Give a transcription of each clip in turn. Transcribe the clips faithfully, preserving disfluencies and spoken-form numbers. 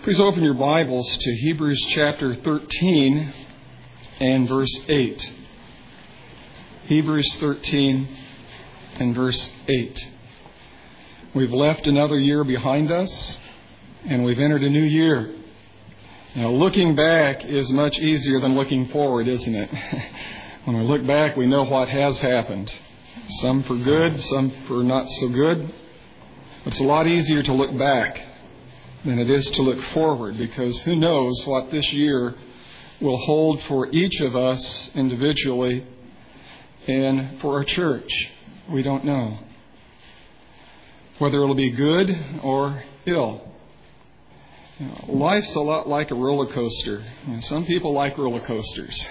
Please open your Bibles to Hebrews chapter thirteen and verse eight. Hebrews thirteen and verse eight. We've left another year behind us, and we've entered a new year. Now, looking back is much easier than looking forward, isn't it? When we look back, we know what has happened. Some for good, some for not so good. It's a lot easier to look back than it is to look forward, because who knows what this year will hold for each of us individually and for our church. We don't know whether it'll be good or ill. You know, life's a lot like a roller coaster. You know, some people like roller coasters.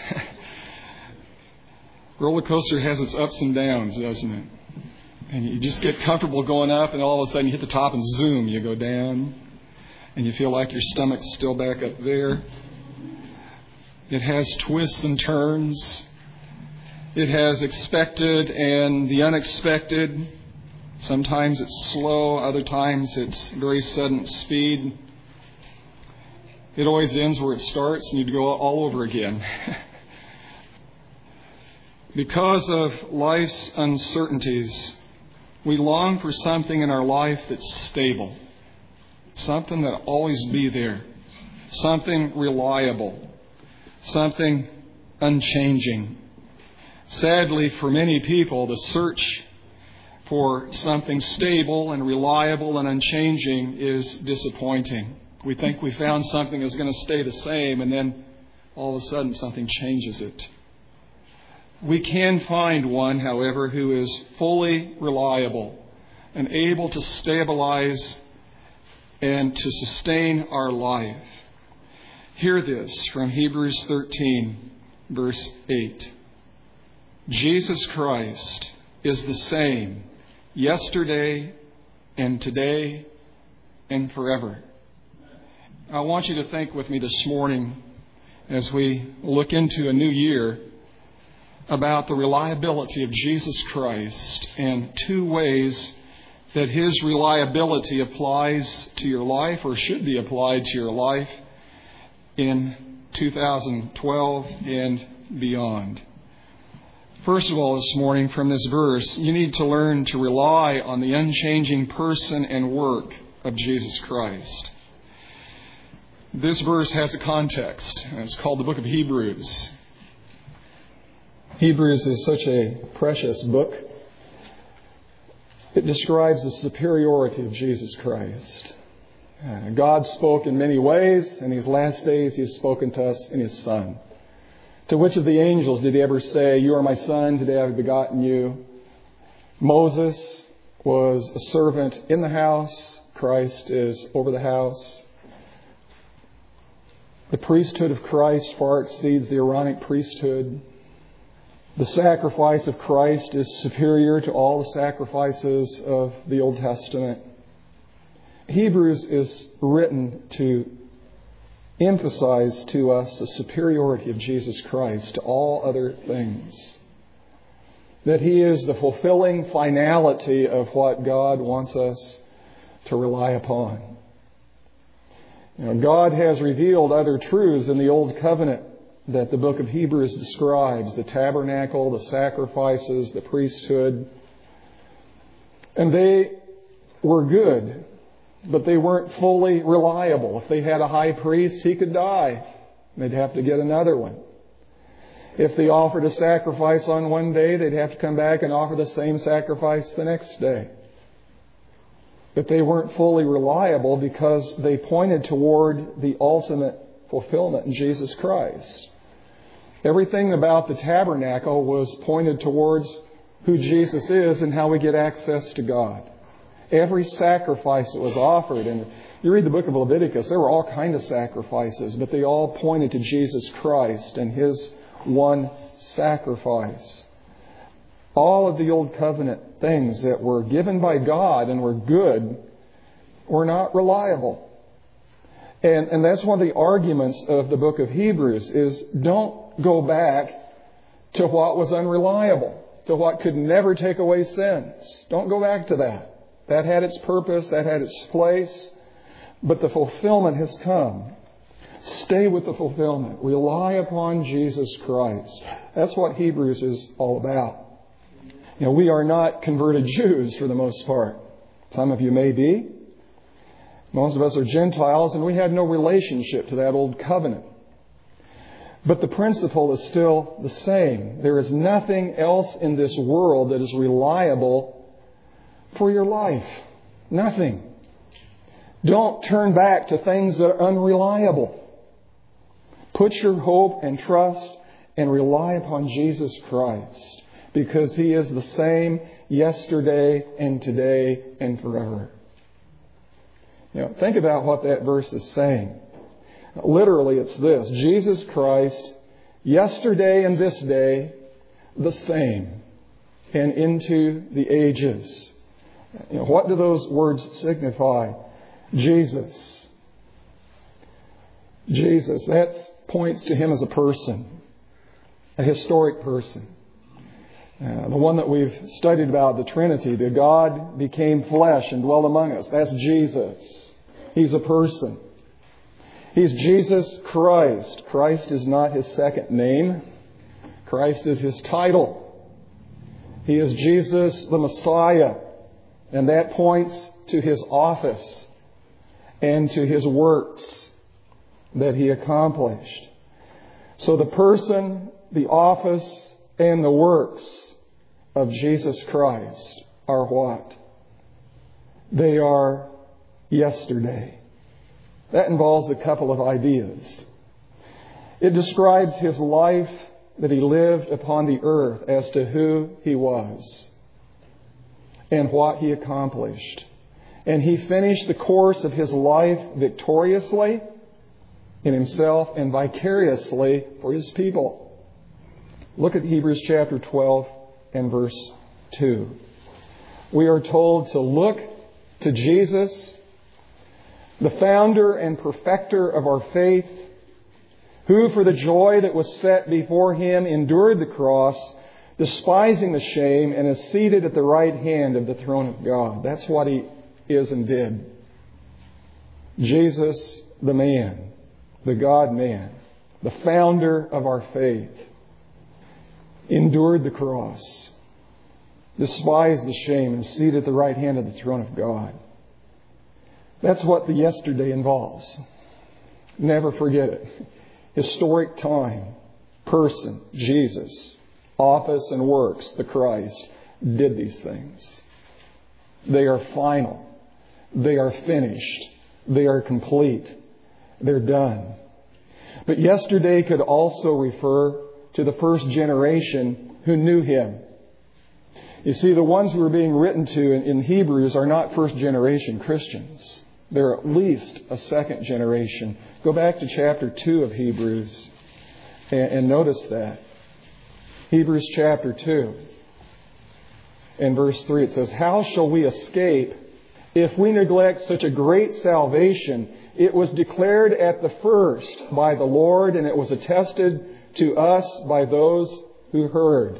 Roller coaster has its ups and downs, doesn't it? And you just get comfortable going up, and all of a sudden you hit the top and zoom, you go down. And you feel like your stomach's still back up there. It has twists and turns. It has expected and the unexpected. Sometimes it's slow, other times it's very sudden speed. It always ends where it starts, and you'd go all over again. Because of life's uncertainties, we long for something in our life that's stable. Something that'll always be there. Something reliable. Something unchanging. Sadly, for many people, the search for something stable and reliable and unchanging is disappointing. We think we found something that's going to stay the same, and then all of a sudden something changes it. We can find one, however, who is fully reliable and able to stabilize and to sustain our life. Hear this from Hebrews thirteen, verse eight. Jesus Christ is the same yesterday and today and forever. I want you to think with me this morning, as we look into a new year, about the reliability of Jesus Christ and two ways that His reliability applies to your life, or should be applied to your life, in two thousand twelve and beyond. First of all, this morning from this verse, you need to learn to rely on the unchanging person and work of Jesus Christ. This verse has a context. It's called the book of Hebrews. Hebrews is such a precious book. It describes the superiority of Jesus Christ. Uh, God spoke in many ways. In these last days, He has spoken to us in His Son. To which of the angels did He ever say, "You are my Son, today I have begotten you"? Moses was a servant in the house. Christ is over the house. The priesthood of Christ far exceeds the Aaronic priesthood. The sacrifice of Christ is superior to all the sacrifices of the Old Testament. Hebrews is written to emphasize to us the superiority of Jesus Christ to all other things. That He is the fulfilling finality of what God wants us to rely upon. You know, God has revealed other truths in the Old Covenant that the book of Hebrews describes: the tabernacle, the sacrifices, the priesthood. And they were good, but they weren't fully reliable. If they had a high priest, he could die. They'd have to get another one. If they offered a sacrifice on one day, they'd have to come back and offer the same sacrifice the next day. But they weren't fully reliable because they pointed toward the ultimate fulfillment in Jesus Christ. Everything about the tabernacle was pointed towards who Jesus is and how we get access to God. Every sacrifice that was offered, and you read the book of Leviticus, there were all kinds of sacrifices, but they all pointed to Jesus Christ and His one sacrifice. All of the Old Covenant things that were given by God and were good were not reliable. And, and that's one of the arguments of the book of Hebrews is don't go back to what was unreliable, to what could never take away sins. Don't go back to that. That had its purpose, that had its place. but the fulfillment has come. Stay with the fulfillment. Rely upon Jesus Christ. That's what Hebrews is all about. You know, we are not converted Jews for the most part. Some of you may be. Most of us are Gentiles, and we had no relationship to that old covenant. But the principle is still the same. There is nothing else in this world that is reliable for your life. Nothing. Don't turn back to things that are unreliable. Put your hope and trust and rely upon Jesus Christ, because He is the same yesterday and today and forever. You know, think about what that verse is saying. Literally, it's this: Jesus Christ, yesterday and this day, the same, and into the ages. You know, what do those words signify? Jesus. Jesus. That points to Him as a person, a historic person. Uh, the one that we've studied about, the Trinity, the God became flesh and dwelt among us. That's Jesus. He's a person. He's Jesus Christ. Christ is not His second name. Christ is His title. He is Jesus the Messiah. And that points to His office and to His works that He accomplished. So the person, the office, and the works of Jesus Christ are what? They are yesterday. That involves a couple of ideas. It describes His life that He lived upon the earth as to who He was and what He accomplished. And He finished the course of His life victoriously in Himself and vicariously for His people. Look at Hebrews chapter twelve and verse two. We are told to look to Jesus, the founder and perfecter of our faith, who for the joy that was set before Him endured the cross, despising the shame, and is seated at the right hand of the throne of God. That's what He is and did. Jesus, the man, the God-man, the founder of our faith, endured the cross, despised the shame, and seated at the right hand of the throne of God. That's what the yesterday involves. Never forget it. Historic time, person, Jesus, office and works, the Christ, did these things. They are final. They are finished. They are complete. They're done. But yesterday could also refer to the first generation who knew Him. You see, the ones who are being written to in, in Hebrews are not first generation Christians. They're at least a second generation. Go back to chapter two of Hebrews and, and notice that. Hebrews chapter two and verse three, it says, "How shall we escape if we neglect such a great salvation? It was declared at the first by the Lord, and it was attested to us by those who heard."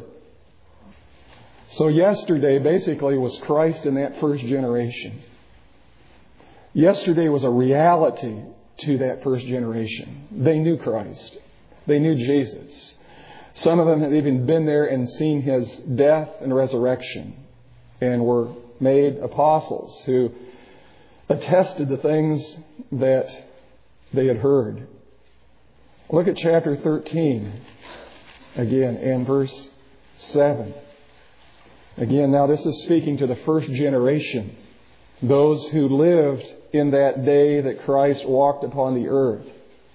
So yesterday basically was Christ in that first generation. Yesterday was a reality to that first generation. They knew Christ. They knew Jesus. Some of them had even been there and seen His death and resurrection and were made apostles who attested the things that they had heard. Look at chapter thirteen again and verse seven. Again, now this is speaking to the first generation, those who lived in that day that Christ walked upon the earth.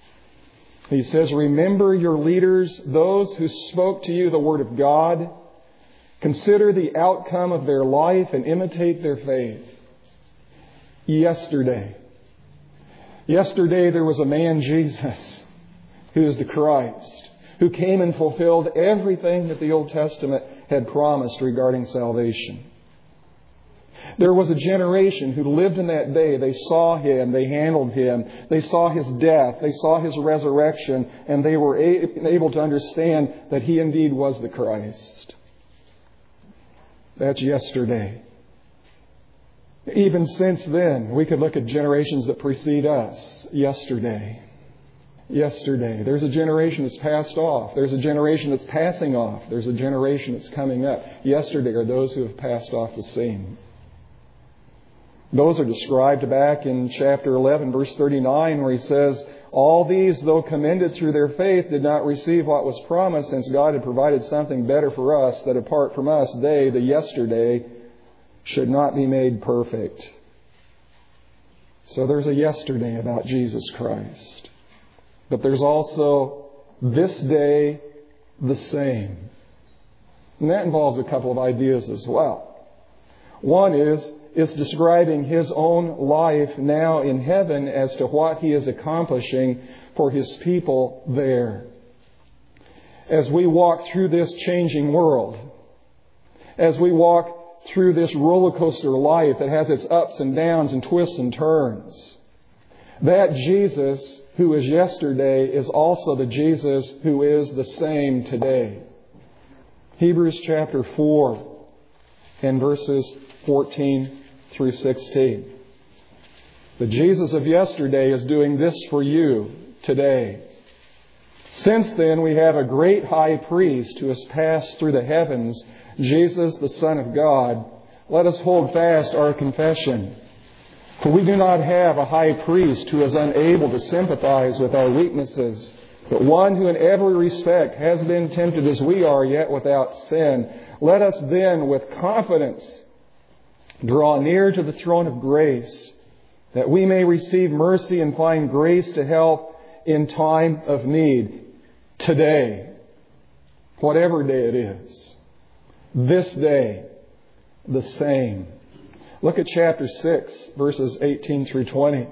He says, "Remember your leaders, those who spoke to you the word of God. Consider the outcome of their life and imitate their faith." Yesterday. Yesterday there was a man, Jesus, who is the Christ, who came and fulfilled everything that the Old Testament had promised regarding salvation. There was a generation who lived in that day. They saw Him. They handled Him. They saw His death. They saw His resurrection. And they were able to understand that He indeed was the Christ. That's yesterday. Even since then, we could look at generations that precede us. Yesterday. Yesterday. There's a generation that's passed off. There's a generation that's passing off. There's a generation that's coming up. Yesterday are those who have passed off the scene. Those are described back in chapter eleven, verse thirty-nine, where he says, all these, though commended through their faith, did not receive what was promised, since God had provided something better for us, that apart from us, they, the yesterday, should not be made perfect. So there's a yesterday about Jesus Christ. But there's also this day the same. And that involves a couple of ideas as well. One is, it's describing His own life now in heaven as to what He is accomplishing for His people there. As we walk through this changing world, as we walk through this roller coaster life that has its ups and downs and twists and turns, that Jesus who is yesterday is also the Jesus who is the same today. Hebrews chapter four and verses fourteen through sixteen. The Jesus of yesterday is doing this for you today. Since then, we have a great high priest who has passed through the heavens, Jesus, the Son of God. Let us hold fast our confession. For we do not have a high priest who is unable to sympathize with our weaknesses, but one who in every respect has been tempted as we are, yet without sin. Let us then with confidence draw near to the throne of grace, that we may receive mercy and find grace to help in time of need. Today, whatever day it is, this day, the same. Look at chapter six, verses eighteen through twenty.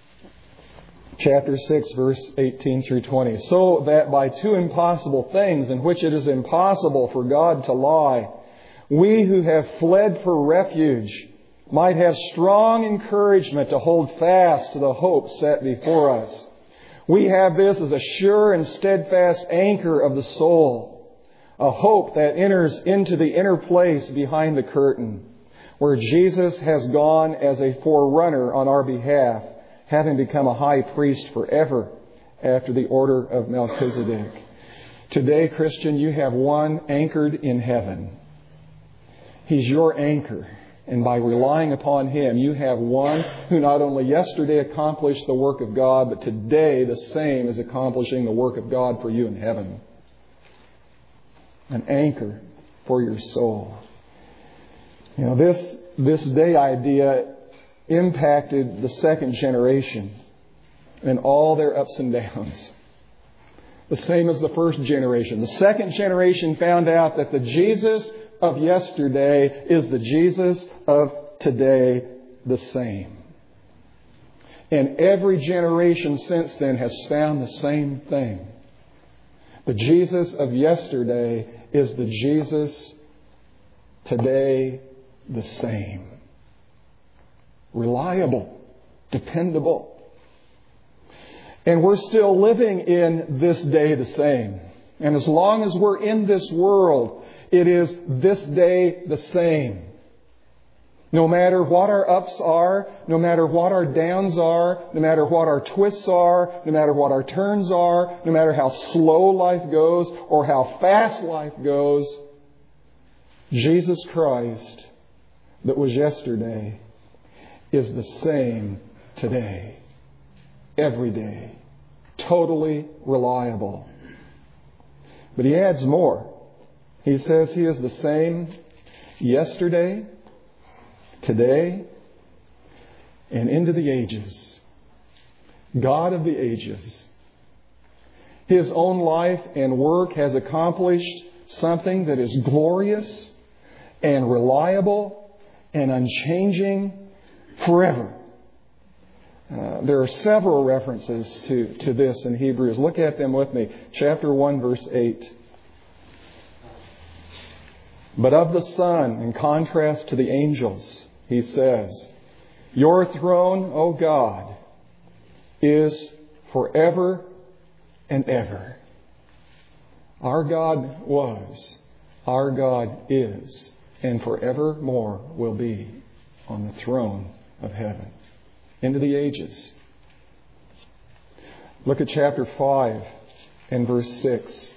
Chapter six, verse eighteen through twenty. So that by two impossible things in which it is impossible for God to lie, we who have fled for refuge might have strong encouragement to hold fast to the hope set before us. We have this as a sure and steadfast anchor of the soul, a hope that enters into the inner place behind the curtain, where Jesus has gone as a forerunner on our behalf, having become a high priest forever after the order of Melchizedek. Today, Christian, you have one anchored in heaven. He's your anchor. And by relying upon Him, you have one who not only yesterday accomplished the work of God, but today the same is accomplishing the work of God for you in heaven. An anchor for your soul. You know, this, this day idea impacted the second generation and all their ups and downs. The same as the first generation. The second generation found out that the Jesus of yesterday is the Jesus of today, the same. And every generation since then has found the same thing. The Jesus of yesterday is the Jesus today, the same. Reliable, dependable. And we're still living in this day the same. And as long as we're in this world, it is this day the same. No matter what our ups are, no matter what our downs are, no matter what our twists are, no matter what our turns are, no matter how slow life goes or how fast life goes, Jesus Christ that was yesterday is the same today, every day, totally reliable. But He adds more. He says He is the same yesterday, today, and into the ages. God of the ages. His own life and work has accomplished something that is glorious and reliable and unchanging forever. Uh, there are several references to, to this in Hebrews. Look at them with me. Chapter one, verse eight. But of the Son, in contrast to the angels, he says, Your throne, O God, is forever and ever. Our God was, our God is, and forevermore will be. on the throne of heaven into the ages. Look at chapter five and verse six.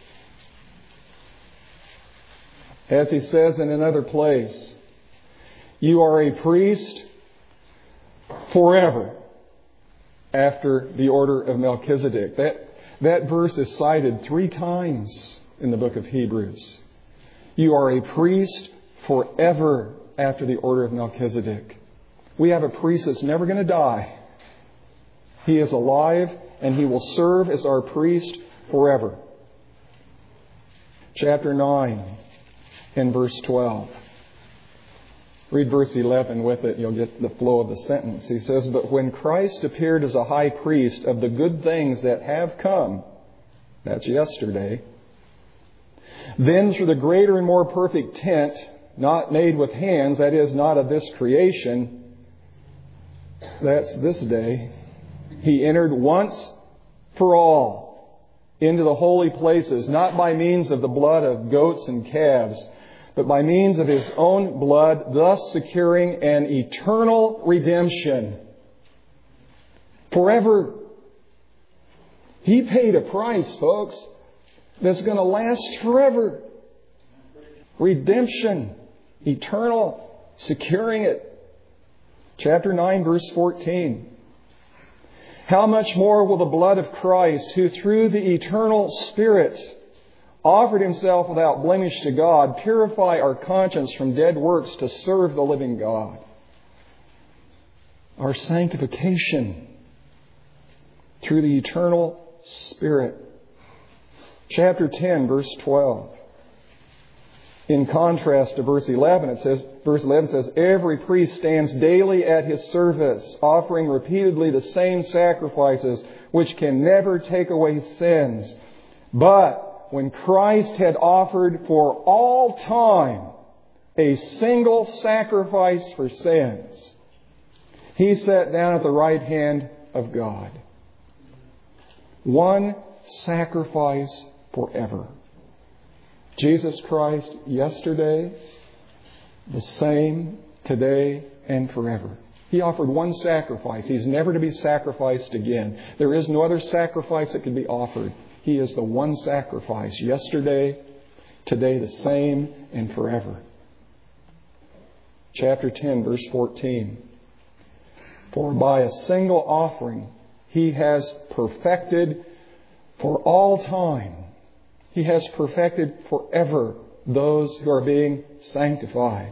As he says in another place, you are a priest forever after the order of Melchizedek. That, that verse is cited three times in the book of Hebrews. You are a priest forever after the order of Melchizedek. We have a priest that's never going to die. He is alive and he will serve as our priest forever. Chapter nine and verse twelve. Read verse eleven with it, you'll get the flow of the sentence. He says, but when Christ appeared as a high priest of the good things that have come, that's yesterday, then through the greater and more perfect tent, not made with hands, that is, not of this creation, that's this day, he entered once for all into the holy places, not by means of the blood of goats and calves, but by means of his own blood, thus securing an eternal redemption. Forever. He paid a price, folks, that's going to last forever. Redemption. Eternal. Securing it. Chapter nine, verse fourteen. How much more will the blood of Christ, who through the eternal Spirit offered himself without blemish to God, purify our conscience from dead works to serve the living God? Our sanctification through the eternal Spirit. Chapter ten, verse twelve. In contrast to verse eleven, it says, verse eleven says, every priest stands daily at his service, offering repeatedly the same sacrifices, which can never take away sins. But when Christ had offered for all time a single sacrifice for sins, he sat down at the right hand of God. One sacrifice forever. Jesus Christ yesterday, the same today and forever. He offered one sacrifice. He's never to be sacrificed again. There is no other sacrifice that can be offered. He is the one sacrifice yesterday, today the same, and forever. Chapter ten, verse fourteen. For by a single offering he has perfected for all time. He has perfected forever those who are being sanctified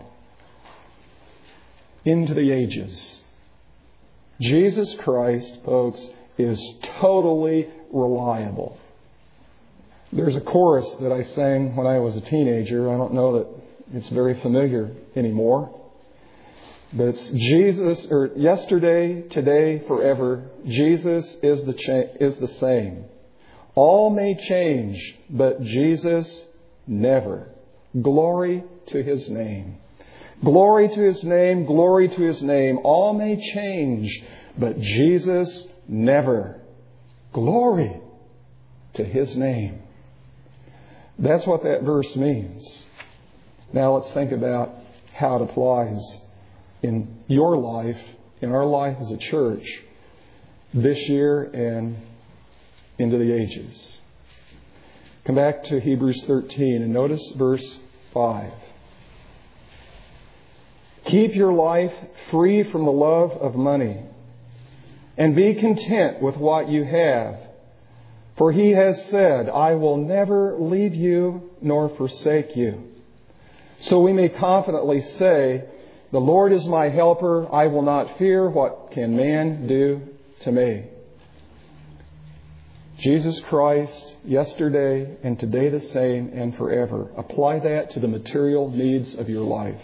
into the ages. Jesus Christ, folks, is totally reliable. There's a chorus that I sang when I was a teenager. I don't know that it's very familiar anymore. But it's Jesus, or yesterday, today, forever. Jesus is the cha- is the same. All may change, but Jesus never. Glory to His name. Glory to His name, glory to His name. All may change, but Jesus never. Glory to His name. That's what that verse means. Now let's think about how it applies in your life, in our life as a church, this year and into the ages. Come back to Hebrews thirteen and notice verse five. Keep your life free from the love of money, and be content with what you have. For He has said, I will never leave you nor forsake you. So we may confidently say, the Lord is my helper. I will not fear. What can man do to me? Jesus Christ, yesterday and today the same and forever. Apply that to the material needs of your life.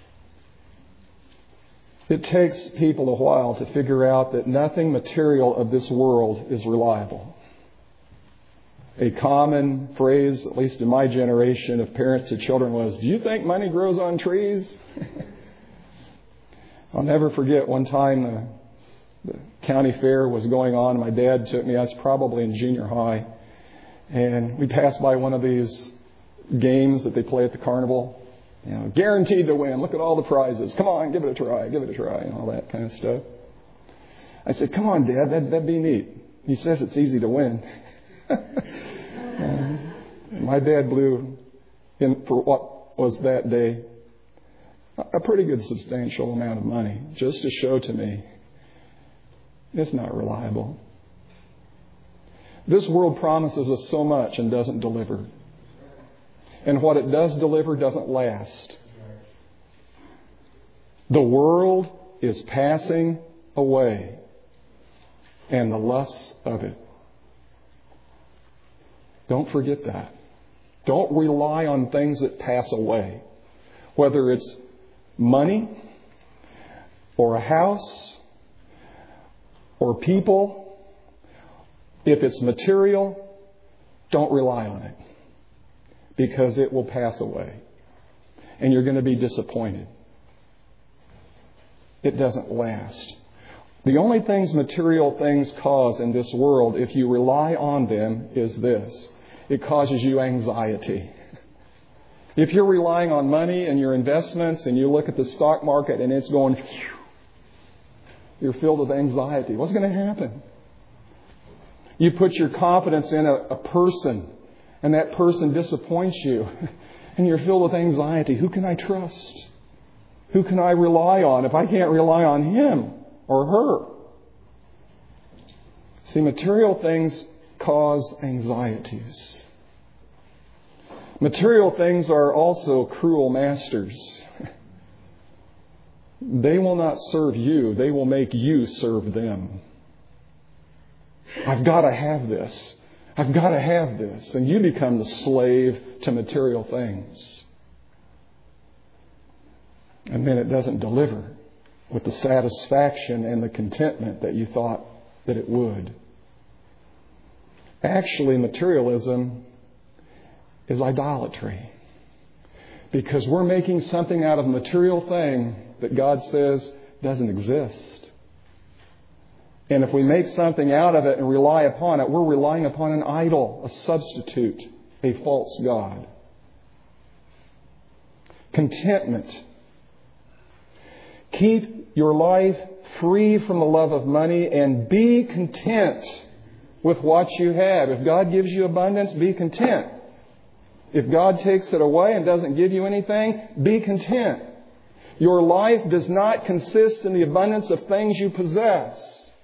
It takes people a while to figure out that nothing material of this world is reliable. A common phrase, at least in my generation of parents to children, was, do you think money grows on trees? I'll never forget one time the, the county fair was going on. My dad took me, I was probably in junior high, and we passed by one of these games that they play at the carnival. You know, guaranteed to win. Look at all the prizes. Come on, give it a try. Give it a try, and all that kind of stuff. I said, come on, Dad, that, that'd be neat. He says it's easy to win. And my dad blew in for what was that day a pretty good substantial amount of money just to show to me it's not reliable. This world promises us so much and doesn't deliver. And what it does deliver doesn't last. The world is passing away, and the lusts of it. Don't forget that. Don't rely on things that pass away. Whether it's money, or a house, or people. If it's material, don't rely on it. Because it will pass away. And you're going to be disappointed. It doesn't last. The only things material things cause in this world, if you rely on them, is this. It causes you anxiety. If you're relying on money and your investments and you look at the stock market and it's going, you're filled with anxiety. What's going to happen? You put your confidence in a, a person and that person disappoints you and you're filled with anxiety. Who can I trust? Who can I rely on if I can't rely on him or her? See, material things cause anxieties. Material things are also cruel masters. They will not serve you. They will make you serve them. I've got to have this. I've got to have this. And you become the slave to material things. And then it doesn't deliver with the satisfaction and the contentment that you thought that it would. Actually, materialism is idolatry. Because we're making something out of a material thing that God says doesn't exist. And if we make something out of it and rely upon it, we're relying upon an idol, a substitute, a false god. Contentment. Keep your life free from the love of money and be content with what you have. If God gives you abundance, be content. If God takes it away and doesn't give you anything, be content. Your life does not consist in the abundance of things you possess.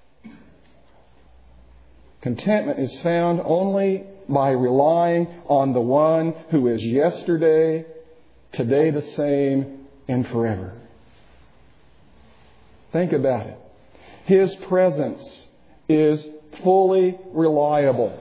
Contentment is found only by relying on the one who is yesterday, today the same, and forever. Think about it. His presence is fully reliable.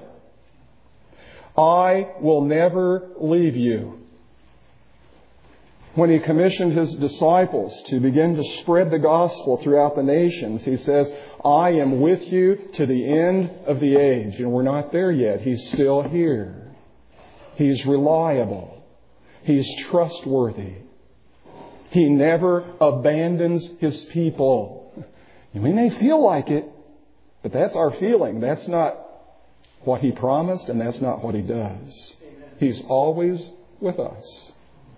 I will never leave you. When He commissioned His disciples to begin to spread the gospel throughout the nations, He says, I am with you to the end of the age. And we're not there yet. He's still here. He's reliable. He's trustworthy. He never abandons His people. And we may feel like it, but that's our feeling. That's not what He promised, and that's not what He does. He's always with us.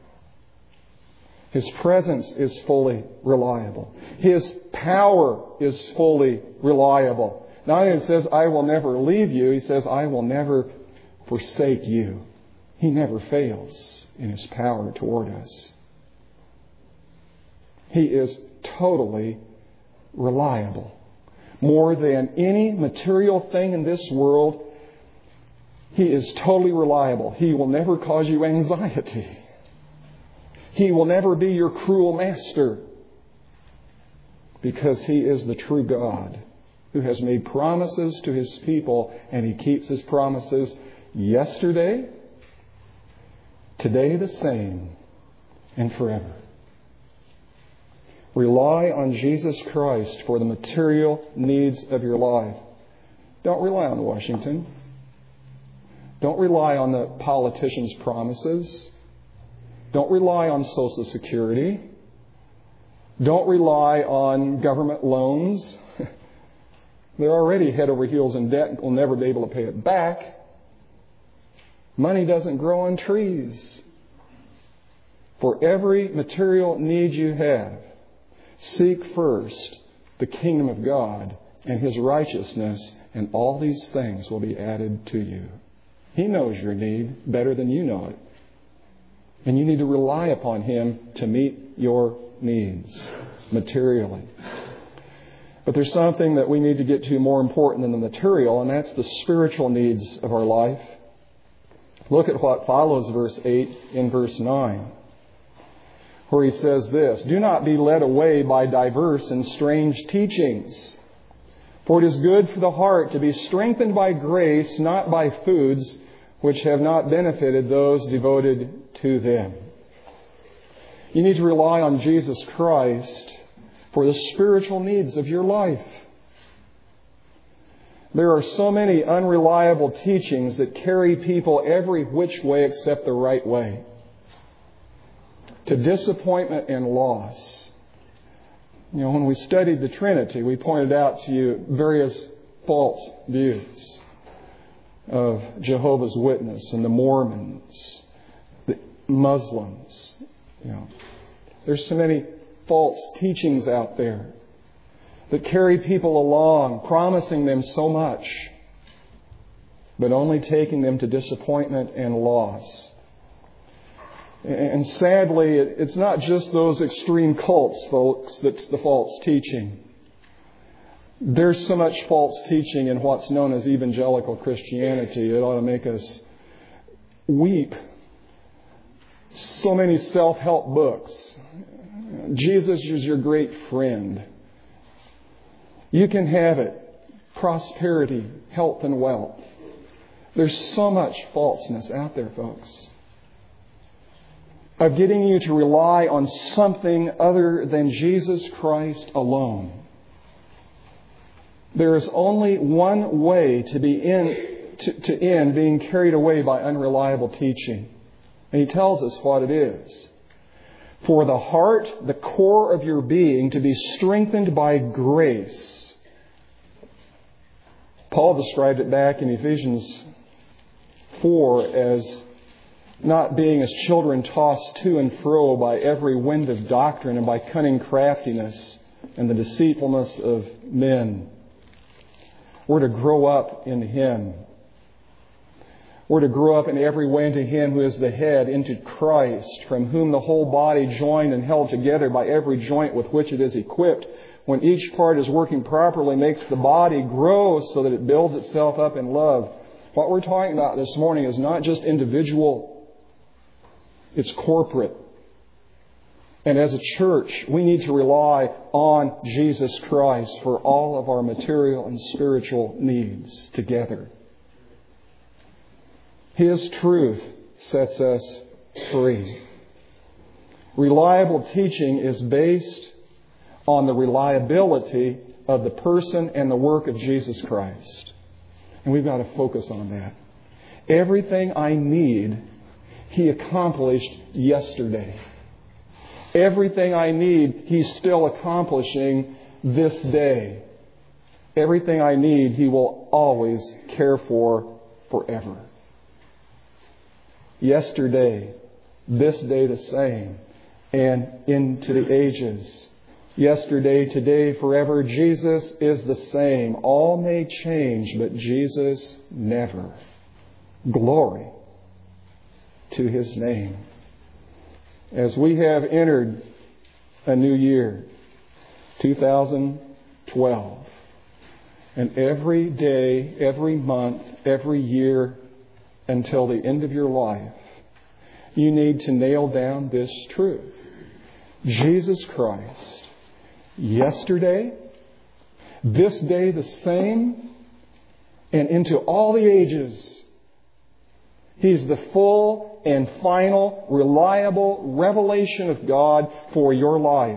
His presence is fully reliable. His power is fully reliable. Not only says, I will never leave you, He says, I will never forsake you. He never fails in His power toward us. He is totally reliable. More than any material thing in this world, He is totally reliable. He will never cause you anxiety. He will never be your cruel master. Because He is the true God who has made promises to His people, and He keeps His promises yesterday, today the same, and forever. Rely on Jesus Christ for the material needs of your life. Don't rely on Washington. Don't rely on the politicians' promises. Don't rely on Social Security. Don't rely on government loans. They're already head over heels in debt and will never be able to pay it back. Money doesn't grow on trees. For every material need you have, seek first the kingdom of God and His righteousness, and all these things will be added to you. He knows your need better than you know it. And you need to rely upon Him to meet your needs materially. But there's something that we need to get to more important than the material, and that's the spiritual needs of our life. Look at what follows verse eight in verse nine, where he says this, "Do not be led away by diverse and strange teachings, for it is good for the heart to be strengthened by grace, not by foods which have not benefited those devoted to them." You need to rely on Jesus Christ for the spiritual needs of your life. There are so many unreliable teachings that carry people every which way except the right way, to disappointment and loss. You know, when we studied the Trinity, we pointed out to you various false views of Jehovah's Witness and the Mormons, the Muslims. You know, there's so many false teachings out there that carry people along, promising them so much, but only taking them to disappointment and loss. And sadly, it's not just those extreme cults, folks, that's the false teaching. There's so much false teaching in what's known as evangelical Christianity. It ought to make us weep. So many self-help books. Jesus is your great friend. You can have it. Prosperity, health, and wealth. There's so much falseness out there, folks, of getting you to rely on something other than Jesus Christ alone. There is only one way to be in to, to end being carried away by unreliable teaching. And He tells us what it is. For the heart, the core of your being, to be strengthened by grace. Paul described it back in Ephesians four as not being as children tossed to and fro by every wind of doctrine and by cunning craftiness and the deceitfulness of men. We're to grow up in Him. We're to grow up in every way into Him who is the head, into Christ, from whom the whole body, joined and held together by every joint with which it is equipped, when each part is working properly, makes the body grow so that it builds itself up in love. What we're talking about this morning is not just individual, it's corporate. And as a church, we need to rely on Jesus Christ for all of our material and spiritual needs together. His truth sets us free. Reliable teaching is based on the reliability of the person and the work of Jesus Christ. And we've got to focus on that. Everything I need, He accomplished yesterday. Everything I need, He's still accomplishing this day. Everything I need, He will always care for forever. Yesterday, this day the same, and into the ages. Yesterday, today, forever, Jesus is the same. All may change, but Jesus never. Glory to His name. As we have entered a new year, two thousand twelve, and every day, every month, every year, until the end of your life, you need to nail down this truth. Jesus Christ, yesterday, this day the same, and into all the ages. He's the full and final, reliable revelation of God for your life.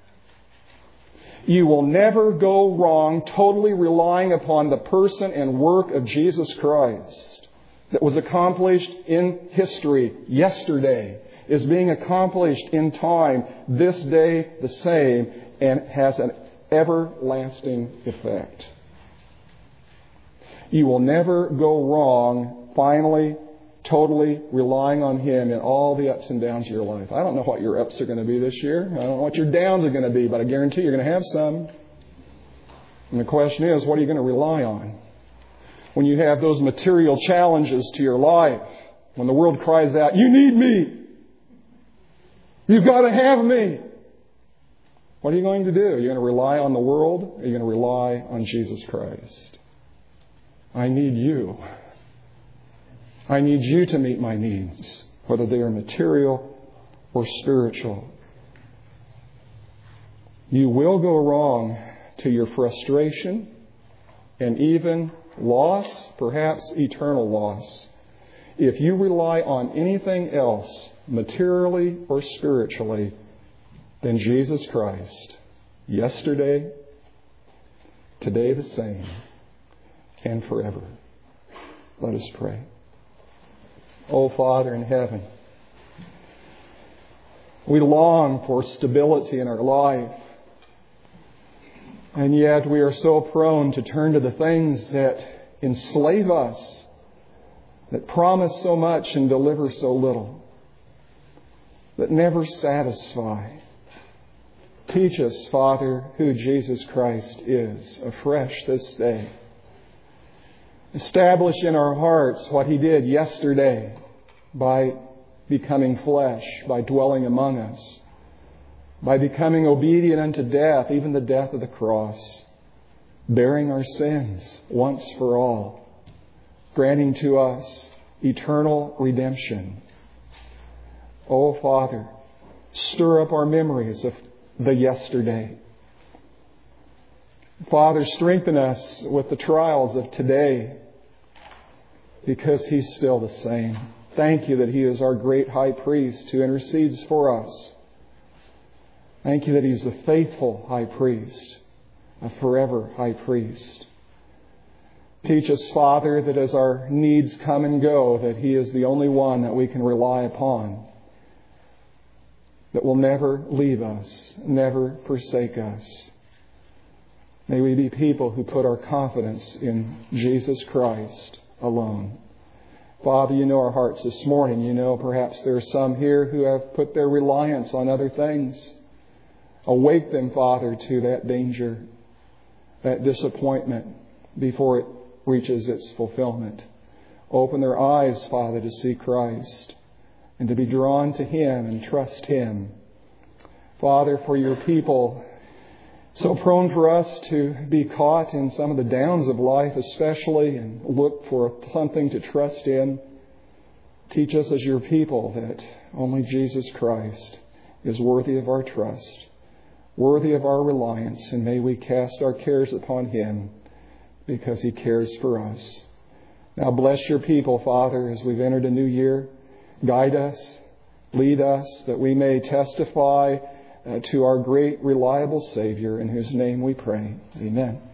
You will never go wrong totally relying upon the person and work of Jesus Christ that was accomplished in history yesterday, is being accomplished in time this day the same, and has an everlasting effect. You will never go wrong finally, totally relying on Him in all the ups and downs of your life. I don't know what your ups are going to be this year. I don't know what your downs are going to be, but I guarantee you're going to have some. And the question is, what are you going to rely on? When you have those material challenges to your life, when the world cries out, "You need me! You've got to have me!" What are you going to do? Are you going to rely on the world? Or are you going to rely on Jesus Christ? I need you. I need you to meet my needs, whether they are material or spiritual. You will go wrong to your frustration and even loss, perhaps eternal loss, if you rely on anything else, materially or spiritually, than Jesus Christ, yesterday, today the same, and forever. Let us pray. Oh, Father in heaven, we long for stability in our life, and yet we are so prone to turn to the things that enslave us, that promise so much and deliver so little, that never satisfy. Teach us, Father, who Jesus Christ is afresh this day. Establish in our hearts what He did yesterday by becoming flesh, by dwelling among us, by becoming obedient unto death, even the death of the cross, bearing our sins once for all, granting to us eternal redemption. Oh, Father, stir up our memories of the yesterday. Father, strengthen us with the trials of today, because He's still the same. Thank You that He is our great high priest who intercedes for us. Thank You that He's the faithful high priest, a forever high priest. Teach us, Father, that as our needs come and go, that He is the only one that we can rely upon, that will never leave us, never forsake us. May we be people who put our confidence in Jesus Christ alone. Father, You know our hearts this morning. You know perhaps there are some here who have put their reliance on other things. Awake them, Father, to that danger, that disappointment before it reaches its fulfillment. Open their eyes, Father, to see Christ and to be drawn to Him and trust Him. Father, for Your people, so prone for us to be caught in some of the downs of life especially and look for something to trust in. Teach us as Your people that only Jesus Christ is worthy of our trust, worthy of our reliance, and may we cast our cares upon Him because He cares for us. Now bless Your people, Father, as we've entered a new year. Guide us, lead us, that we may testify uh, to our great, reliable Savior, in whose name we pray. Amen.